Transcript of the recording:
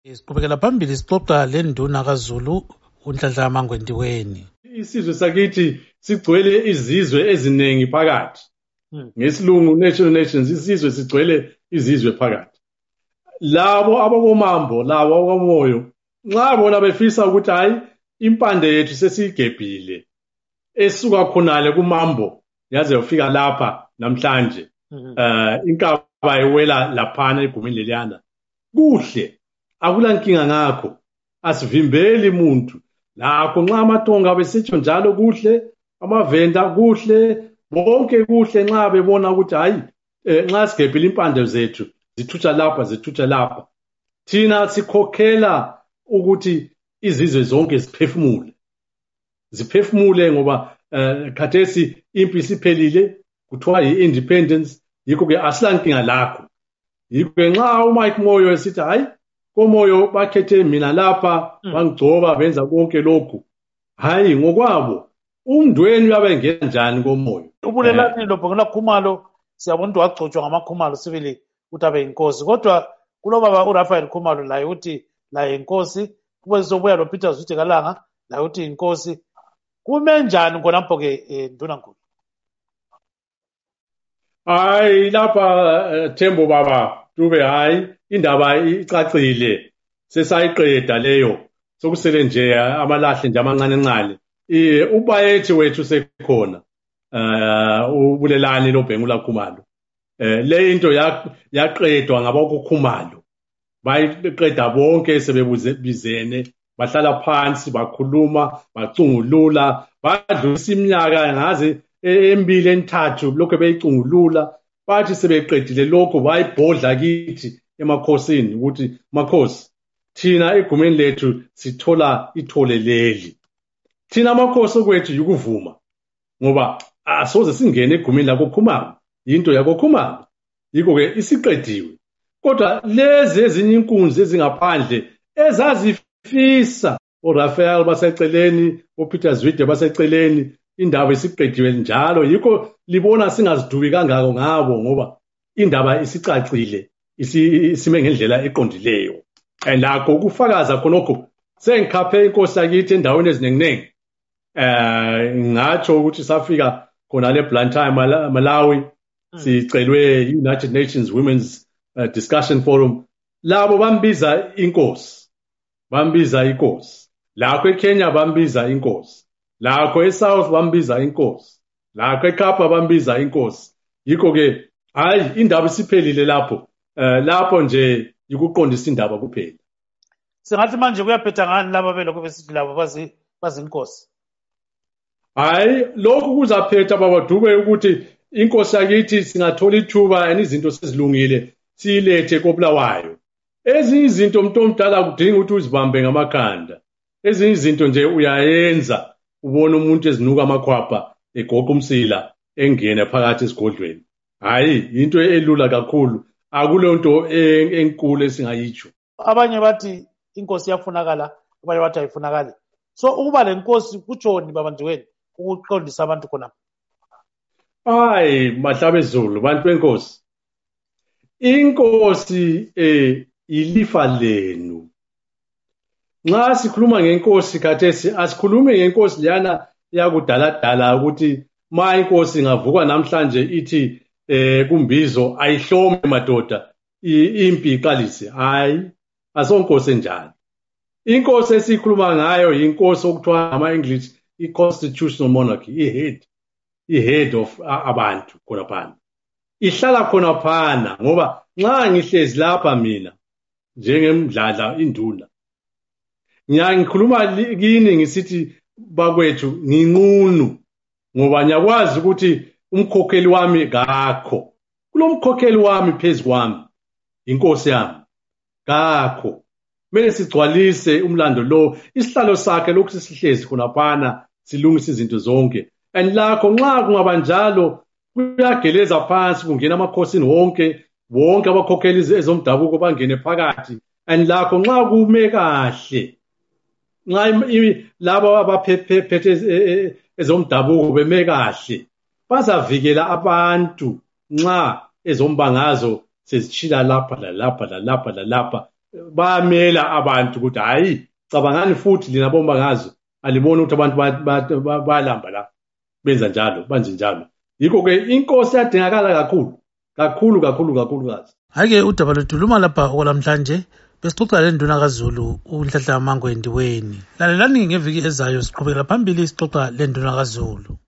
Siqhubekela phambili sixoxa lenduna kaZulu uNhlanhla Mangwendiweni. Isizwe sakithi sigcwele izizwe eziningi phakathi. Ngesilungu National Nations, isizwe sigcwele izizwe phakathi. Labo abakomambo, labo abakomoyo, nxa bona befisa ukuthi hayi impande yethu sesigebhile esuka khonale kumambo yaze yofika lapha namhlanje. Inkaba iwela laphana egumeni leliyana. Kuhle, akulankinga ngakho. Asivimbeli umuntu. Lakho nxa amaTonga besitsho njalo kuhle, amaVenda kuhle, bonke kuhle nxa bebona ukuthi hayi nxa sigebhile impande zethu zithutsha lapha. Thina sikhokhela ukuthi izizwe zonke ziphefumule ngoba khathesi impi isiphelile, kuthiwa yi-independence. Yikho ke asilankinga lakho. Yikho ke nxa uMike Moyo esithi hayi komoyo bakhethe mina lapha bangigcoba benza konke lokhu, hayi ngokwabo umndweni uyabe ngena njani komoyo. Ubulelani lobhongela Khumalo siyabona ukuthi wagcotshwa ngamaKhumalo sibili ukuthi abe inkosi, kodwa kulobaba uRaphael Khumalo laye uthi laye inkosi, kube sobuya loPeter Zwide Kalanga laye uthi inkosi. Kume njani khonapho ke Ndunankulu? Hayi lapha Thembo baba Dube, hayi indaba icacile, sesayiqeda leyo, sokusele nje amalahle nje amancane. Ubayethi wethu sekhona ubulelani loBhengula Khumalo. Le into yaqedwa ngabakoKhumalo, bayiqeda bonke sebebizene, bahlala phansi bakhuluma, bacungulula, badlulisa iminyaka ngaze emibili emithathu lokho beyicungulula. Bathi sebeqedile lokho bayibhodla kithi emakhosini ukuthi makhosi, thina egumeni lethu sithola ithole leli. Thina amakhosi okwethu yikuvuma, ngoba asoze singene egumeni lakoKhumalo, into yakoKhumalo. Yikho ke isiqediwe. Kodwa lezi ezinye inkunzi ezingaphandle ezazifisa, oRaphael baseceleni, oPeter Zwide baseceleni, indaba isiqediwe njalo. Yikho libona singazidubi kangako ngabo, ngoba indaba isicacile, isime ngendlela eqondileyo. Lakho ukufakaza khonokho sengikhaphe inkosi yakithi endaweni ezinenginengi. Ngatsho ukuthi safika khona le Blantyre Malawi, sicelwe United Nations Women's Discussion Forum. Labo bambiza inkosi. Lakho eKenya bambiza inkosi. Lakho eSouth bambiza inkosi. Lakho eKapa bambiza inkosi. Yikho ke hayi indaba isiphelile lapho. Lapho nje yikuqondisa indaba kuphela. Singathi manje kuyaphetha ngani laba belokho besithi labo bazinkosi? Hayi lokhu kuzaphetha baba Dube ukuthi inkosi yakithi singathola ithuba izinto sezilungile silethe koBulawayo. Ezinye izinto umuntu omdala kudinga ukuthi uzibambe ngamakhanda. Ezinye izinto nje uyayenza ubona umuntu ezinuka amakhwapha egoqa umsila engene phakathi esigodlweni. Hayi into elula kakhulu, akulo nto enkulu esingayitsho. Abanye bathi inkosi iyafunakala, abanye bathi ayifunakali. So ukuba lenkosi kutshoni babandiweni ukuqondisa abantu khona? Hayi Mahlabezulu, bantu benkosi, inkosi ilifa lenu. Nxa sikhuluma ngenkosi khathesi asikhulumi ngenkosi leyana yakudala ukuthi ma inkosi ingavuka namhlanje ithi kumbizo ayihlome madoda impi iqalise. Hayi, asonkosi enjalo. Inkosi esikhuluma ngayo yinkosi okuthiwa ama-English i-constitutional monarchy, i-head of abantu khonaphana. Ihlala khonaphana ngoba nxa ngihlezi lapha mina njengemdladla induna, ngikhuluma kini ngisithi bakwethu nginqunu, ngoba ngiyakwazi ukuthi umkhokheli wami kakho. Kulomkhokheli wami phezu kwami, inkosi yami, kakho. Kumele sigcwalise umlando lo, isihlalo sakhe lokhu sihlezi khonaphana silungisa izinto zonke. And lakho nxa kungaba njalo kuyageleza phansi, kungena amakhosini wonke abakhokheli ezomdabuko bangene phakathi. And lakho nxa kume kahle, nxa labo abaphethe ezomdabuko beme kahle, bazavikela abantu nxa ezombangazwe sezitshila lapha lalapha. bayamela abantu ukuthi hayi cabangani futhi lina bombangazo alibona ukuthi abantu bayalamba la benza njalo banje njalo. Yikho-ke inkosi yadingakala kakhulu kazi. Hhayi-ke udaba lwethu luma lapha okwalamhlanje besixoxa le nduna kaZulu uNhlanhla Mangweni. Lalelani ngeviki ezayo siqhubekela phambili sixoxa le nduna kaZulu.